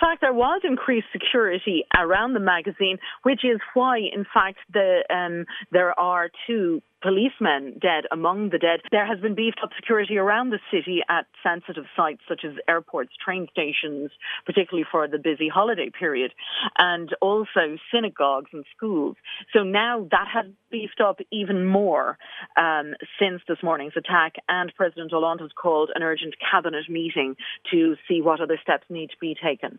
fact, there was increased security around the magazine, which is why, in fact, there are two policemen dead among the dead. There has been beefed up security around the city at sensitive sites such as airports, train stations, particularly for the busy holiday period, and also synagogues and schools. So now that has beefed up even more since this morning's attack, and President Hollande has called an urgent cabinet meeting to see what other steps need to be taken.